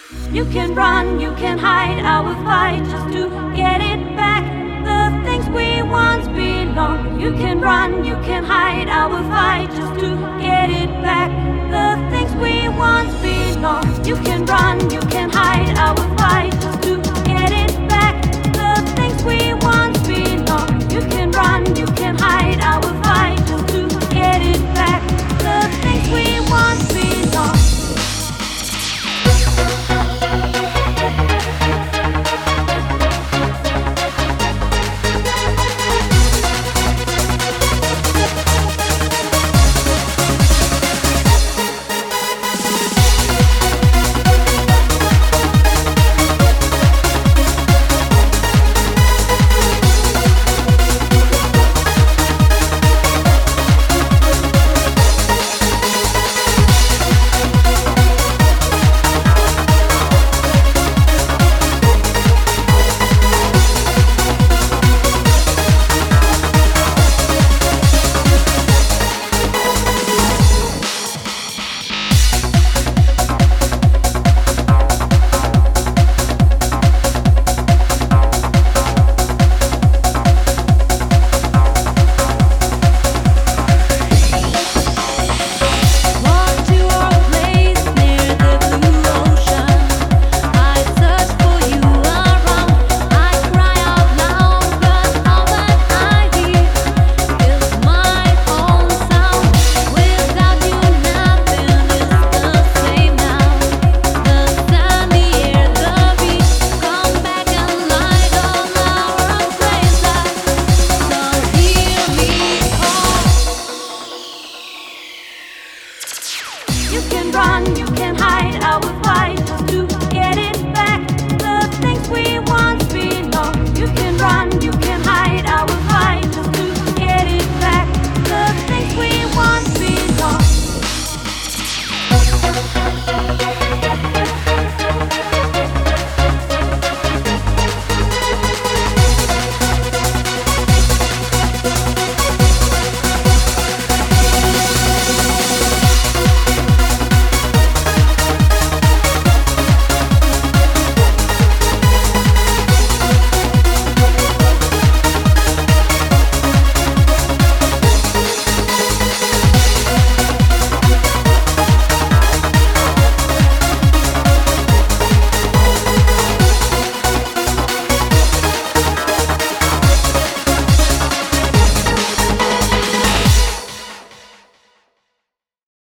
You can run, you can hide, I will fight just to get it back. The things we once belonged. You can run, you can hide, I will fight just to get it back. The things we once belonged. You can run, you can hide, I will